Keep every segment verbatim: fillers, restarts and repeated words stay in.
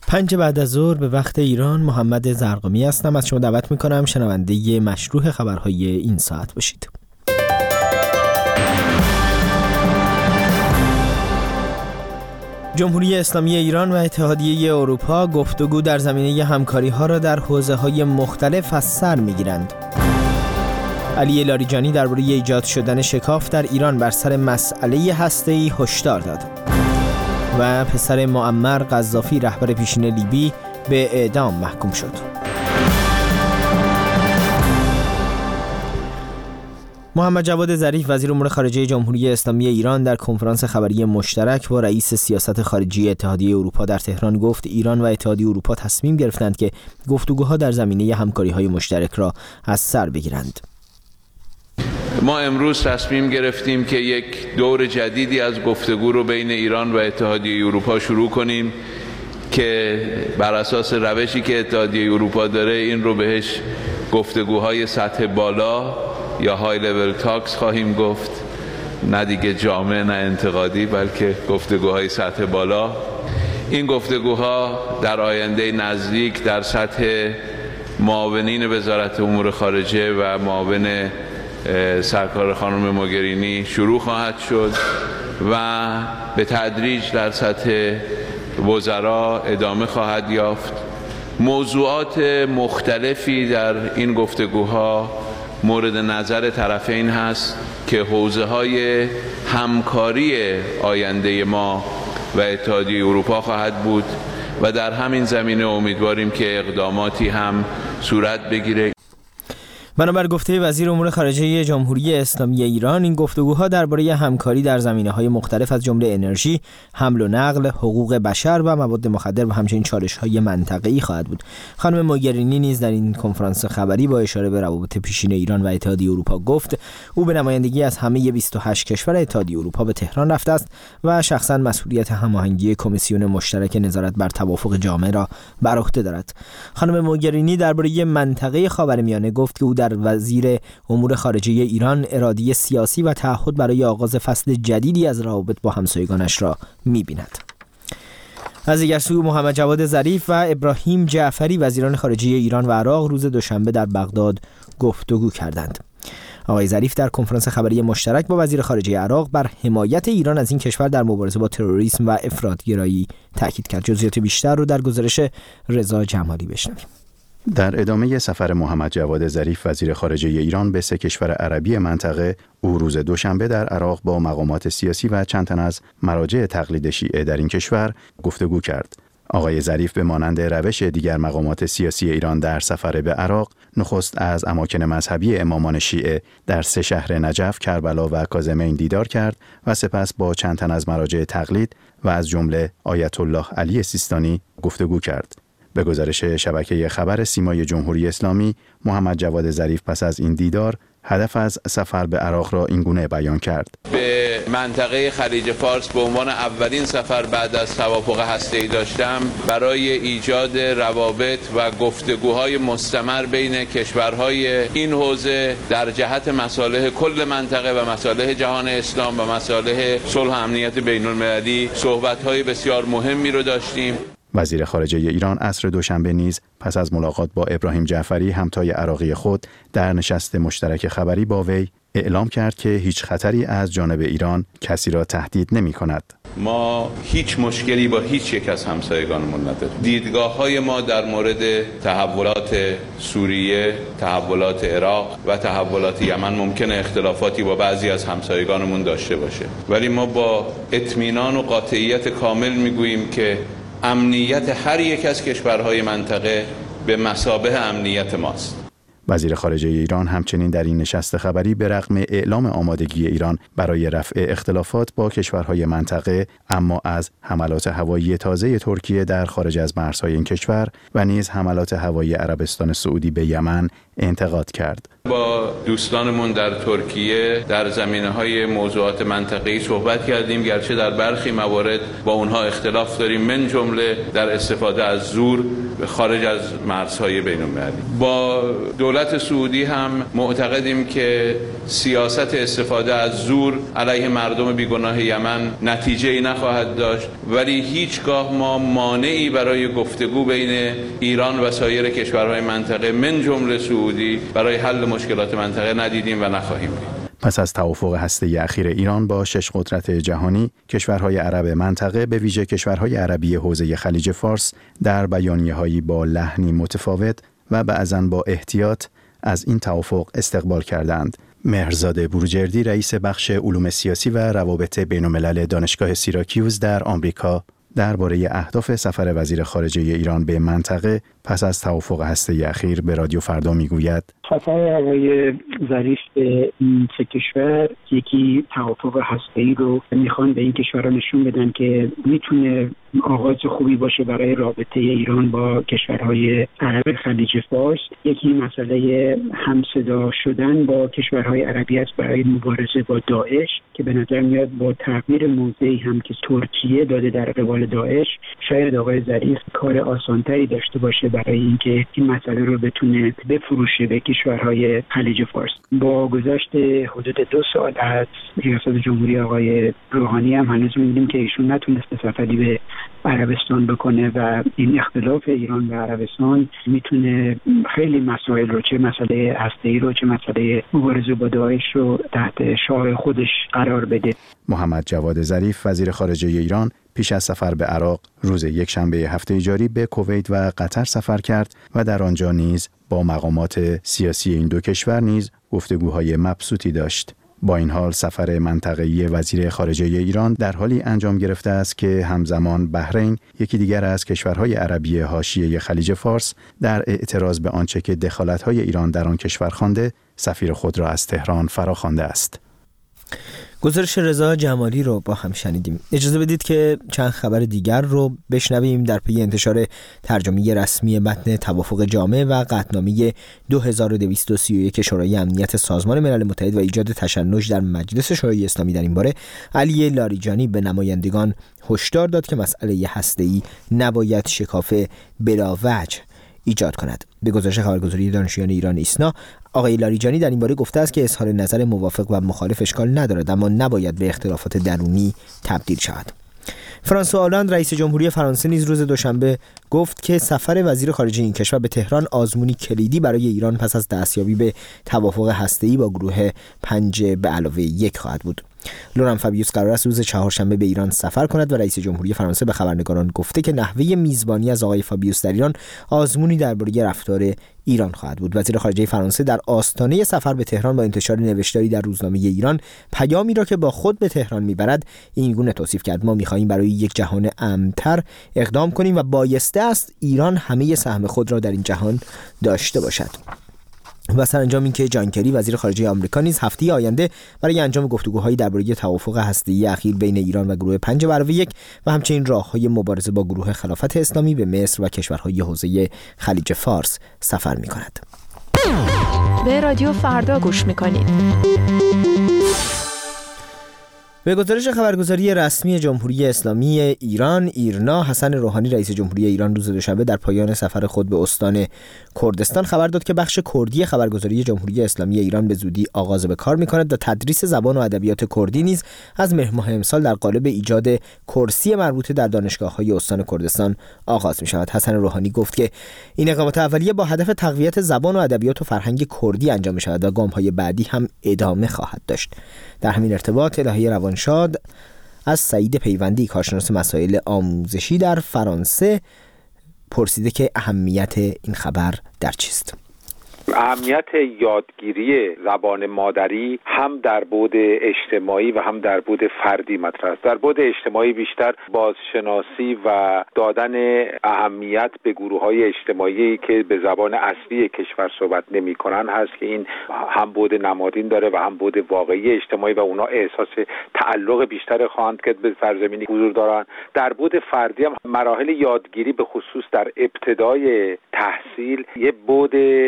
پنج بعد از ظهر به وقت ایران. محمد زرقامی هستم. از شما دعوت میکنم شنونده مشروح خبرهای این ساعت باشید. جمهوری اسلامی ایران و اتحادیه اروپا گفتگو در زمینه همکاری‌ها را در حوزه‌های مختلف از سر می‌گیرند. علی لاریجانی درباره ایجاد شدن شکاف در ایران بر سر مسئله هسته‌ای هشدار داد. و پسر معمر قذافی رهبر پیشین لیبی به اعدام محکوم شد. محمد جواد ظریف وزیر امور خارجه جمهوری اسلامی ایران در کنفرانس خبری مشترک با رئیس سیاست خارجی اتحادیه اروپا در تهران گفت ایران و اتحادیه اروپا تصمیم گرفتند که گفتگوها در زمینه همکاری‌های مشترک را از سر بگیرند. ما امروز تصمیم گرفتیم که یک دور جدیدی از گفتگو رو بین ایران و اتحادیه اروپا شروع کنیم که بر اساس روشی که اتحادیه اروپا داره این رو بهش گفتگوهای سطح بالا یا های لول تاکس خواهیم گفت، نه دیگه جامع نه انتقادی بلکه گفتگوهای سطح بالا. این گفتگوها در آینده نزدیک در سطح معاونین وزارت امور خارجه و معاون سرکار خانم موگرینی شروع خواهد شد و به تدریج در سطح وزرا ادامه خواهد یافت. موضوعات مختلفی در این گفتگوها مورد نظر طرفین هست که حوزه‌های همکاری آینده ما و اتحادیه اروپا خواهد بود و در همین زمینه امیدواریم که اقداماتی هم صورت بگیره. بنابر گفته وزیر امور خارجه جمهوری اسلامی ایران، این گفتگوها درباره همکاری در زمینه‌های مختلف از جمله انرژی، حمل و نقل، حقوق بشر و مواد مخدر و همچنین چالش‌های منطقه‌ای خواهد بود. خانم موگرینی نیز در این کنفرانس خبری با اشاره به روابط پیشین ایران و اتحادیه اروپا گفت او به نمایندگی از همه بیست و هشت کشور اتحادیه اروپا به تهران رفته است و شخصاً مسئولیت هماهنگی کمیسیون مشترک نظارت بر توافق جامع را بر عهده دارد. خانم موگرینی درباره منطقه خاورمیانه گفت که او در وزیر امور خارجه ایران اراده سیاسی و تعهد برای آغاز فصل جدیدی از روابط با همسایگانش را می‌بیند. از دیگر سو محمد جواد ظریف و ابراهیم جعفری وزیران خارجه ایران و عراق روز دوشنبه در بغداد گفتگو کردند. آقای ظریف در کنفرانس خبری مشترک با وزیر خارجه عراق بر حمایت ایران از این کشور در مبارزه با تروریسم و افراط‌گرایی تاکید کرد. جزئیات بیشتر رو در گزارش رضا جمالی بشنویم. در ادامه سفر محمد جواد ظریف وزیر خارجه ایران به سه کشور عربی منطقه، او روز دوشنبه در عراق با مقامات سیاسی و چند تن از مراجع تقلید شیعه در این کشور گفتگو کرد. آقای ظریف به مانند روش دیگر مقامات سیاسی ایران در سفر به عراق، نخست از اماکن مذهبی امامان شیعه در سه شهر نجف، کربلا و کاظمین دیدار کرد و سپس با چند تن از مراجع تقلید و از جمله آیت الله علی سیستانی گفتگو کرد. به گزارش شبکه خبر سیمای جمهوری اسلامی، محمد جواد ظریف پس از این دیدار هدف از سفر به عراق را اینگونه بیان کرد: به منطقه خلیج فارس به عنوان اولین سفر بعد از توافق هسته‌ای داشتم برای ایجاد روابط و گفتگوهای مستمر بین کشورهای این حوزه در جهت مصالح کل منطقه و مصالح جهان اسلام و مصالح صلح و امنیت بین‌المللی صحبت‌های بسیار مهمی رو داشتیم. وزیر خارجه ایران عصر دوشنبه نیز پس از ملاقات با ابراهیم جعفری همتای عراقی خود در نشست مشترک خبری با وی اعلام کرد که هیچ خطری از جانب ایران کسی را تهدید نمی کند. ما هیچ مشکلی با هیچ یک از همسایگانمون نداریم. دیدگاه‌های ما در مورد تحولات سوریه، تحولات عراق و تحولات یمن ممکنه اختلافاتی با بعضی از همسایگانمون داشته باشه، ولی ما با اطمینان و قاطعیت کامل میگوییم که امنیت هر یک از کشورهای منطقه به مثابه امنیت ماست. وزیر خارجه ایران همچنین در این نشست خبری به رغم اعلام آمادگی ایران برای رفع اختلافات با کشورهای منطقه، اما از حملات هوایی تازه ترکیه در خارج از مرزهای این کشور و نیز حملات هوایی عربستان سعودی به یمن انتقاد کرد. با دوستانمون در ترکیه در زمینه‌های موضوعات منطقه‌ای صحبت کردیم، گرچه در برخی موارد با اونها اختلاف داریم، من جمله در استفاده از زور خارج از مرزهای بین‌المللی. با دولت سعودی هم معتقدیم که سیاست استفاده از زور علیه مردم بیگناه یمن نتیجه‌ای نخواهد داشت، ولی هیچگاه ما مانعی برای گفتگو بین ایران و سایر کشورهای منطقه من جمله سعودی برای حل مشکلات منطقه ندیدیم و نخواهیم دید. پس از توافق هسته‌ای اخیر ایران با شش قدرت جهانی، کشورهای عرب منطقه به ویژه کشورهای عربی حوزه خلیج فارس در بیانیه‌هایی با لحنی متفاوت و بعضاً با احتیاط از این توافق استقبال کردند. مهرزاد بروجردی رئیس بخش علوم سیاسی و روابط بین‌الملل دانشگاه سیراکیوز در آمریکا درباره اهداف سفر وزیر خارجه ایران به منطقه پس از توافق هسته‌ای اخیر به رادیو فردا میگوید: سفر آقای ظریف به این سه کشور یکی توافق هسته‌ای رو میخوان به این کشورها نشون بدن که میتونه آغاز خوبی باشه برای رابطه ایران با کشورهای عرب خلیج فارس. یکی مسئله همصدا شدن با کشورهای عربی است برای مبارزه با داعش که به نظر میاد با تغییر موضعی هم که ترکیه داده در قبال داعش، شاید آقای ظریف کار آسانتری داشته باشه برای اینکه این مسئله رو بتونه بفروشه به کشورهای خلیج فارس. با گذشت حدود دو سال از ریاست جمهوری آقای روحانی هم هنوز می‌بینیم که ایشون نتونسته سفری به عربستان بکنه و این اختلاف ایران و عربستان میتونه خیلی مسائل رو، چه مسئله هسته‌ای رو چه مسئله مبارزه با داعش رو تحت شعار خودش قرار بده. محمد جواد ظریف وزیر خارجه ایران پیش از سفر به عراق روز یکشنبه هفته جاری به کویت و قطر سفر کرد و در آنجا نیز با مقامات سیاسی این دو کشور نیز گفتگوهای مبسوطی داشت. با این حال سفر منطقه‌ای وزیر خارجه ایران در حالی انجام گرفته است که همزمان بحرین، یکی دیگر از کشورهای عربی حاشیه خلیج فارس، در اعتراض به آنچه که دخالت‌های ایران در آن کشور خوانده، سفیر خود را از تهران فراخوانده است. گزارش رضا جمالی رو با هم شنیدیم. اجازه بدید که چند خبر دیگر رو بشنویم. در پی انتشار ترجمه رسمی متن توافق جامع و قطعنامه دو هزار و دویست و سی و یک شورای امنیت سازمان ملل متحد و ایجاد تشنج در مجلس شورای اسلامی در این باره، علی لاریجانی به نمایندگان هشدار داد که مسئله هسته‌ای نباید شکاف بلاوجه ایجاد کند. به گزارش خبرگزاری دانشجویان ایران ایسنا، آقای لاریجانی در این باره گفته است که اظهار نظر موافق و مخالف اشکال ندارد، اما نباید به اختلافات درونی تبدیل شود. فرانسوا آلاند رئیس جمهوری فرانسه نیز روز دوشنبه گفت که سفر وزیر خارجه این کشور به تهران آزمونی کلیدی برای ایران پس از دستیابی به توافق هسته‌ای با گروه پنج به علاوه یک خواهد بود. لوران فابیوس قرار است روز چهارشنبه به ایران سفر کند و رئیس جمهوری فرانسه به خبرنگاران گفته که نحوه میزبانی از آقای فابیوس در ایران آزمونی درباره رفتار ایران خواهد بود. وزیر خارجه فرانسه در آستانه سفر به تهران با انتشار نوشتاری در روزنامه ایران پیامی را که با خود به تهران میبرد این گونه توصیف کرد: ما می‌خواهیم برای یک جهان امن‌تر اقدام کنیم و بایسته است ایران همه سهم خود را در این جهان داشته باشد. و سرانجام این که جان کری وزیر خارجه آمریکا نیز هفته آینده برای انجام گفتگوهایی درباره توافق هسته‌ای اخیر بین ایران و گروه پنج به علاوه یک و همچنین راه‌های مبارزه با گروه خلافت اسلامی به مصر و کشورهای حوزه خلیج فارس سفر می‌کند. به رادیو فردا گوش می‌کنید. به گزارش خبرگزاری رسمی جمهوری اسلامی ایران ایرنا، حسن روحانی رئیس جمهوری ایران روز دوشنبه در پایان سفر خود به استان کردستان خبر داد که بخش کردی خبرگزاری جمهوری اسلامی ایران به زودی آغاز به کار می‌کند و تدریس زبان و ادبیات کردی نیز از مهر ماه امسال در قالب ایجاد کرسی مربوطه در دانشگاه‌های استان کردستان آغاز می‌شود. حسن روحانی گفت که این اقدامات اولیه با هدف تقویت زبان و ادبیات و فرهنگ کردی انجام می‌شود و گام‌های بعدی هم ادامه خواهد داشت. در همین ارتباط الهی روانشاد از سعید پیوندی، کارشناس مسائل آموزشی در فرانسه، پرسیده که اهمیت این خبر در چیست؟ اهمیت یادگیری زبان مادری هم در بعد اجتماعی و هم در بعد فردی مطرح است. در بعد اجتماعی بیشتر بازشناسی و دادن اهمیت به گروه‌های اجتماعی که به زبان اصلی کشور صحبت نمی‌کنن هست که این هم بعد نمادین داره و هم بعد واقعی اجتماعی و اونا احساس تعلق بیشتر خواهند کرد به سرزمینی حضور دارن. در بعد فردی هم مراحل یادگیری به خصوص در ابتدای تحصیل یه بعد عاطفی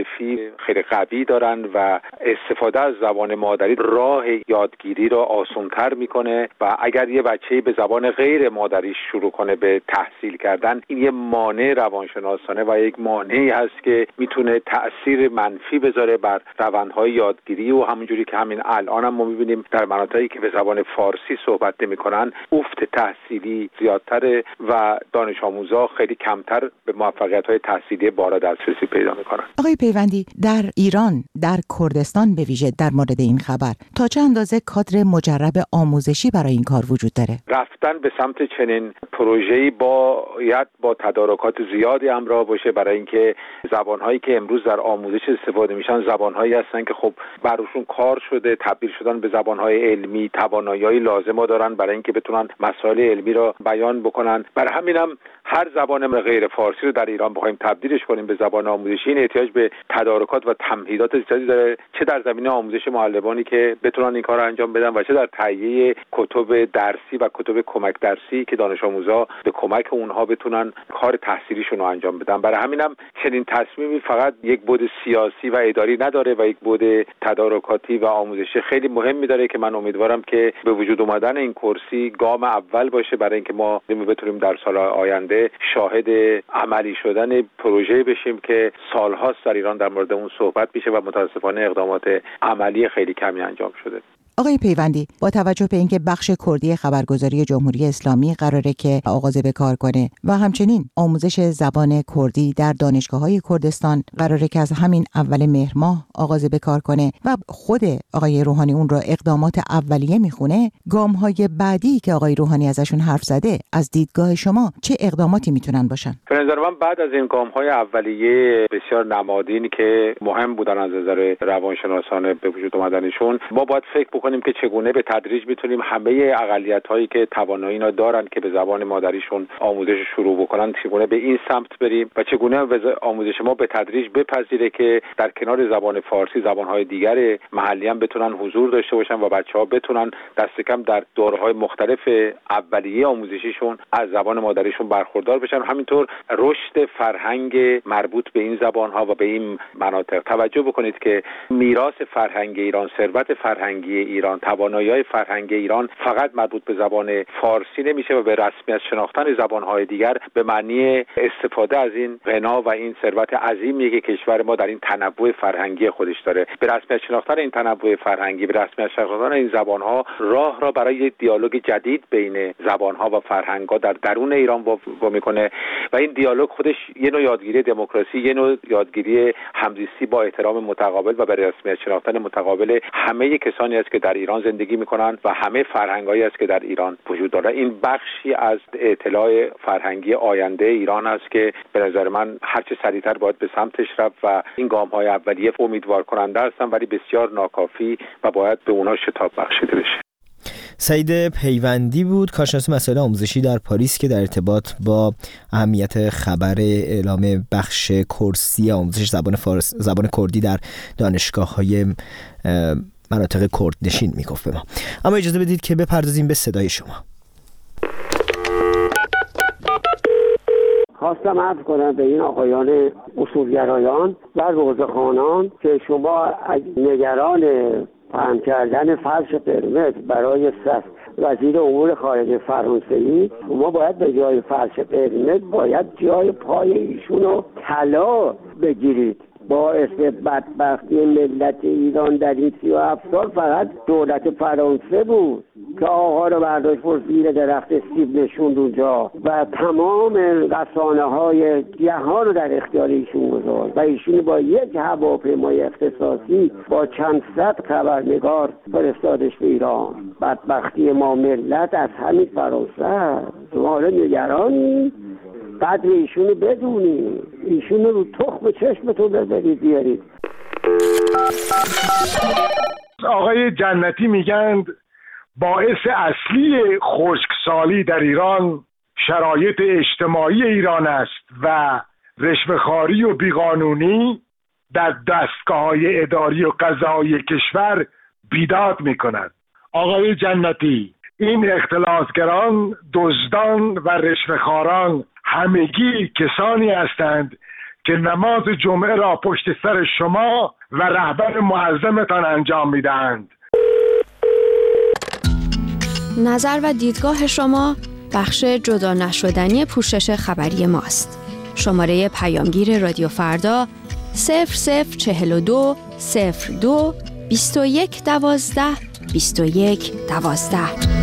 معرفی خیلی قوی دارن و استفاده از زبان مادری راه یادگیری را آسان‌تر میکنه و اگر یه بچه‌ای به زبان غیر مادریش شروع کنه به تحصیل کردن، این یه مانع روانشناسانه و یک مانعی هست که میتونه تأثیر منفی بذاره بر روندهای یادگیری و همونجوری که همین الان هم ما میبینیم در مناطقی که به زبان فارسی صحبت نمی‌کنن افت تحصیلی زیادتره و دانش آموزا خیلی کمتر به موفقیت‌های تحصیلی بالا دسترسی پیدا می‌کنن. آقای پیوندی، در ایران، در کردستان به ویژه در مورد این خبر تا چه اندازه کادر مجرب آموزشی برای این کار وجود داره؟ رفتن به سمت چنین پروژه‌ای باید با تدارکات زیادی همراه باشه، برای اینکه زبان‌هایی که امروز در آموزش استفاده میشن زبان‌هایی هستن که خب براشون کار شده، تبدیل شدن به زبان‌های علمی، توانایی‌های لازم دارن برای اینکه بتونن مسائل علمی را بیان بکنن. برای همینم هر زبان غیر فارسی رو در ایران بخوایم تبدیلش کنیم به زبان آموزشی، این احتیاج به تدارکات و تمهیدات زیادی داره، چه در زمینه آموزش معلمانی که بتونن این کار رو انجام بدن و چه در تهیه کتب درسی و کتب کمک درسی که دانش آموزا به کمک اونها بتونن کار تحصیلیشون رو انجام بدن. برای همینم چنین تصمیمی فقط یک بعد سیاسی و اداری نداره و یک بعد تدارکاتی و آموزشی خیلی مهمی داره که من امیدوارم که به وجود اومدن این کرسی گام اول باشه برای اینکه ما بتونیم در سال آینده شاهد عملی شدن پروژه بشیم که سالهاست در ایران در مورد اون صحبت میشه و متاسفانه اقدامات عملی خیلی کمی انجام شده. آقای پیوندی، با توجه به اینکه بخش کردی خبرگزاری جمهوری اسلامی قراره که آغاز به کار کنه و همچنین آموزش زبان کردی در دانشگاه‌های کردستان قراره که از همین اول مهر ماه آغاز به کار کنه و خود آقای روحانی اون رو اقدامات اولیه میخونه، گام‌های بعدی که آقای روحانی ازشون حرف زده از دیدگاه شما چه اقداماتی میتونن باشن؟ به نظر من بعد از این گام‌های اولیه بسیار نمادین که مهم بودن از نظر روانشناسانه به وجود اومدنشون، ما باید فکر کنیم که چگونه به تدریج میتونیم همه اقلیت‌هایی که توانایی اینا دارن که به زبان مادریشون آموزش شروع بکنن، چگونه به این سمت بریم و چگونه آموزش ما به تدریج بپذیره که در کنار زبان فارسی زبان‌های دیگر محلی هم بتونن حضور داشته باشن و بچه‌ها بتونن دست کم در دوره‌های مختلف اولیه آموزشیشون از زبان مادریشون برخوردار بشن. همینطور رشد فرهنگ مربوط به این زبان‌ها و به این مناطق. توجه بکنید که میراث فرهنگی ایران، ثروت فرهنگی ایران، توانایی‌های فرهنگی ایران فقط مربوط به زبان فارسی نمیشه و به رسمیت شناختن زبان‌های دیگر به معنی استفاده از این غنا و این ثروت عظیمی که کشور ما در این تنوع فرهنگی خودش داره. به رسمیت شناختن این تنوع فرهنگی، به رسمیت شناختن این زبان‌ها راه را برای یک دیالوگ جدید بین زبان‌ها و فرهنگ‌ها در درون ایران وا می‌کنه و این دیالوگ خودش یه نوع یادگیری دموکراسی، یه نوع یادگیری همزیستی با احترام متقابل و به رسمیت شناختن متقابل همه کسانی است که در ایران زندگی میکنن و همه فرهنگایی است که در ایران وجود داره. این بخشی از اطلاع فرهنگی آینده ایران است که به نظر من هرچه سریعتر باید به سمتش رفت و این گام‌های اولیه امیدوار کننده هستن ولی بسیار ناکافی و باید به اونها شتاب بخشیده بشه. سعید پیوندی بود، کارشناس مسائل آموزشی در پاریس که در ارتباط با اهمیت خبر اعلام بخش کرسی آموزش زبان فارس زبان کردی در دانشگاه‌های مناطق کردنشین میگفت به ما. اما اجازه بدید که بپردازیم به صدای شما. خواستم عرض کنم به این آقایان اصولگرایان و روزخوانان که شما نگران پهن کردن فرش قرمز برای وزیر امور خارجه فرانسوی، شما باید به جای فرش قرمز باید جای پای ایشونو طلا بگیرید. باعث بدبختی ملت ایران در این سی و هفت سال فقط دولت فرانسه بود که آقا رو برداشت برد زیر درخت سیب نشوند اونجا و تمام رسانه های جهان رو در اختیار ایشون گذاشت و ایشون با یک هواپیمای اختصاصی با چند صد خبرنگار فرستادش به ایران. بدبختی ما ملت از همین فرانسه. شما حالا نگرانی قدر ایشونو بدونی، ایشونو رو تخم چشمتون بذارید بیارید. آقای جنتی میگند باعث اصلی خشکسالی در ایران شرایط اجتماعی ایران است و رشوه‌خواری و بیقانونی در دستگاه‌های اداری و قضایی کشور بیداد میکند. آقای جنتی، این اختلاسگران، دزدان و رشوه‌خواران همگی کسانی هستند که نماز جمعه را پشت سر شما و رهبر معظمتان انجام میدهند. نظر و دیدگاه شما بخش جدا نشدنی پوشش خبری ماست. شماره پیامگیر رادیو فردا صفر صفر چهل و دو صفر دو بیست و یک دوازده بیست و یک دوازده.